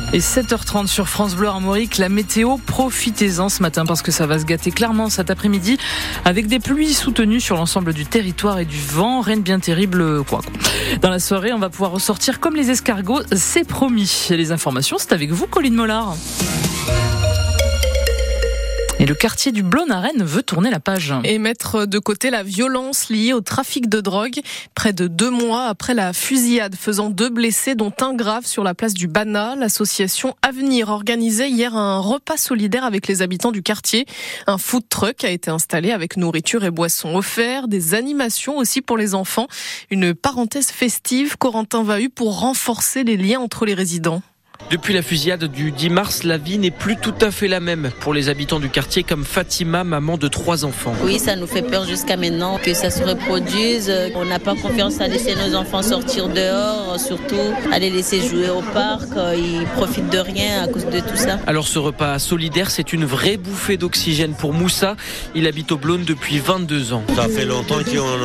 Et 7h30 sur France Bleu Armorique, la météo, profitez-en ce matin parce que ça va se gâter clairement cet après-midi avec des pluies soutenues sur l'ensemble du territoire et du vent, rien de bien terrible quoi. Dans la soirée, on va pouvoir ressortir comme les escargots, c'est promis. Et les informations, c'est avec vous, Colline Mollard. Et le quartier du Blône à Rennes veut tourner la page. Et mettre de côté la violence liée au trafic de drogue. Près de 2 mois après la fusillade faisant 2 blessés, dont un grave sur la place du Banat, l'association Avenir organisait hier un repas solidaire avec les habitants du quartier. Un food truck a été installé avec nourriture et boissons offerts, des animations aussi pour les enfants. Une parenthèse festive, Corentin Vahu, pour renforcer les liens entre les résidents. Depuis la fusillade du 10 mars, la vie n'est plus tout à fait la même pour les habitants du quartier, comme Fatima, maman de 3 enfants. Oui, ça nous fait peur jusqu'à maintenant que ça se reproduise. On n'a pas confiance à laisser nos enfants sortir dehors, surtout à les laisser jouer au parc. Ils profitent de rien à cause de tout ça. Alors ce repas solidaire, c'est une vraie bouffée d'oxygène pour Moussa. Il habite au Blône depuis 22 ans. Ça fait longtemps qu'on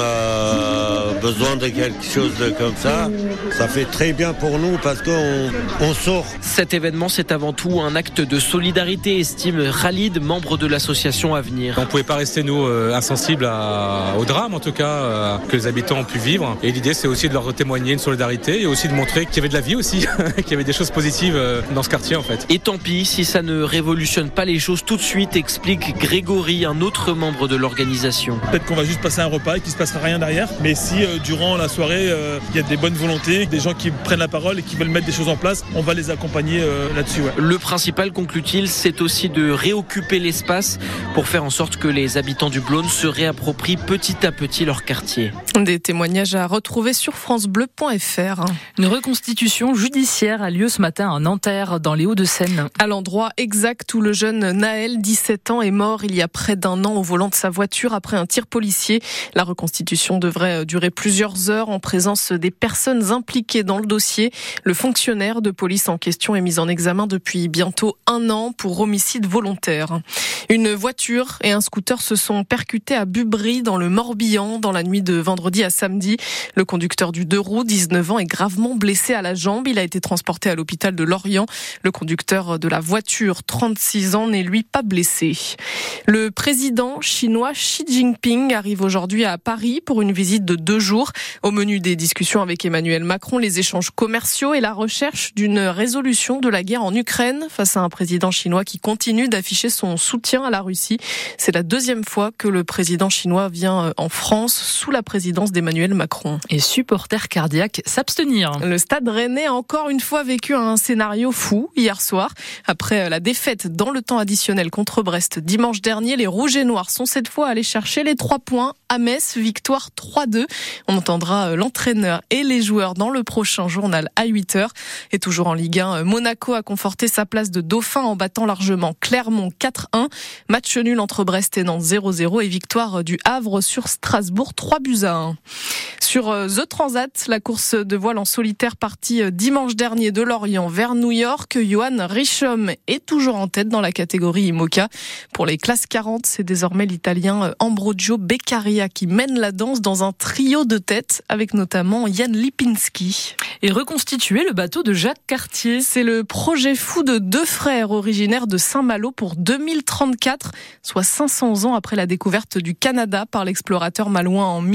a besoin de quelque chose comme ça. Ça fait très bien pour nous parce qu'on sort. Cet événement, c'est avant tout un acte de solidarité, estime Khalid, membre de l'association Avenir. On ne pouvait pas rester, nous, insensibles au drame, en tout cas, que les habitants ont pu vivre. Et l'idée, c'est aussi de leur témoigner une solidarité et aussi de montrer qu'il y avait de la vie aussi, qu'il y avait des choses positives dans ce quartier, en fait. Et tant pis si ça ne révolutionne pas les choses tout de suite, explique Grégory, un autre membre de l'organisation. Peut-être qu'on va juste passer un repas et qu'il ne se passera rien derrière. Mais si, durant la soirée, il y a des bonnes volontés, des gens qui prennent la parole et qui veulent mettre des choses en place, on va les accompagner là-dessus. Ouais. Le principal, conclut-il, c'est aussi de réoccuper l'espace pour faire en sorte que les habitants du Blône se réapproprient petit à petit leur quartier. Des témoignages à retrouver sur francebleu.fr. Une reconstitution judiciaire a lieu ce matin à Nanterre, dans les Hauts-de-Seine. À l'endroit exact où le jeune Naël, 17 ans, est mort il y a près d'1 an au volant de sa voiture après un tir policier. La reconstitution devrait durer plusieurs heures en présence des personnes impliquées dans le dossier. Le fonctionnaire de police en question est mis en examen depuis bientôt 1 an pour homicide volontaire. Une voiture et un scooter se sont percutés à Bubry dans le Morbihan dans la nuit de vendredi à samedi. Le conducteur du 2 roues, 19 ans, est gravement blessé à la jambe. Il a été transporté à l'hôpital de Lorient. Le conducteur de la voiture, 36 ans, n'est lui pas blessé. Le président chinois Xi Jinping arrive aujourd'hui à Paris pour une visite de 2 jours. Au menu des discussions avec Emmanuel Macron, les échanges commerciaux et la recherche d'une résolution de la guerre en Ukraine face à un président chinois qui continue d'afficher son soutien à la Russie. C'est la 2e fois que le président chinois vient en France sous la présidence d'Emmanuel Macron. Et supporters cardiaques s'abstenir. Le Stade Rennais a encore une fois vécu un scénario fou hier soir. Après la défaite dans le temps additionnel contre Brest dimanche dernier, les Rouges et Noirs sont cette fois allés chercher les 3 points à Metz, victoire 3-2. On entendra l'entraîneur et les joueurs dans le prochain journal à 8h. Et toujours en Ligue 1, Monaco a conforté sa place de dauphin en battant largement Clermont 4-1. Match nul entre Brest et Nantes 0-0 et victoire du Havre sur Strasbourg 3-1. Sur The Transat, la course de voile en solitaire partie dimanche dernier de Lorient vers New York, Johan Richomme est toujours en tête dans la catégorie IMOCA. Pour les classes 40, c'est désormais l'Italien Ambrogio Beccaria qui mène la danse dans un trio de tête avec notamment Yann Lipinski. Et reconstituer le bateau de Jacques Cartier. C'est le projet fou de 2 frères originaires de Saint-Malo pour 2034, soit 500 ans après la découverte du Canada par l'explorateur malouin en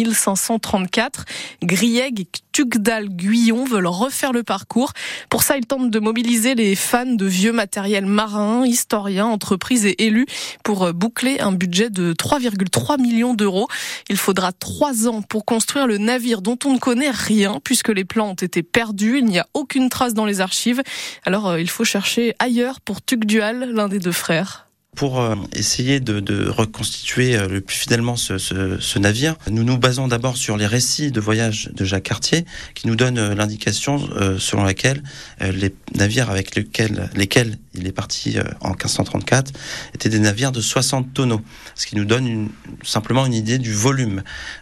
1534. Grieg et Tugdal-Guyon veulent refaire le parcours. Pour ça, ils tentent de mobiliser les fans de vieux matériel marin, historiens, entreprises et élus pour boucler un budget de 3,3 millions d'euros. Il faudra 3 ans pour construire le navire dont on ne connaît rien puisque les plans ont été perdus. Il n'y a aucune trace dans les archives. Alors, il faut chercher ailleurs pour Tugdual, l'un des 2 frères. Pour essayer de reconstituer le plus fidèlement ce navire, nous nous basons d'abord sur les récits de voyage de Jacques Cartier qui nous donnent l'indication selon laquelle les navires avec lesquels il est parti en 1534 étaient des navires de 60 tonneaux, ce qui nous donne simplement une idée du volume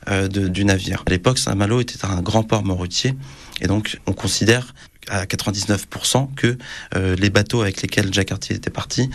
du navire. À l'époque, Saint-Malo était un grand port maritime et donc on considère à 99% que les bateaux avec lesquels Jacques Cartier était parti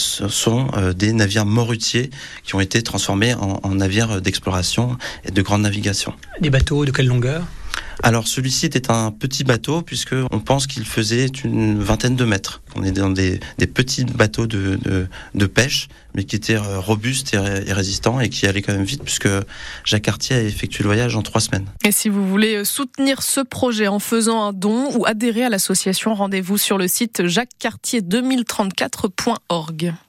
sont des navires morutiers qui ont été transformés en navires d'exploration et de grande navigation. Des bateaux de quelle longueur ? Alors celui-ci était un petit bateau puisque on pense qu'il faisait une vingtaine de mètres. On est dans des petits bateaux de pêche, mais qui étaient robustes et résistants et qui allaient quand même vite puisque Jacques Cartier a effectué le voyage en 3 semaines. Et si vous voulez soutenir ce projet en faisant un don ou adhérer à l'association, rendez-vous sur le site jacquescartier2034.org.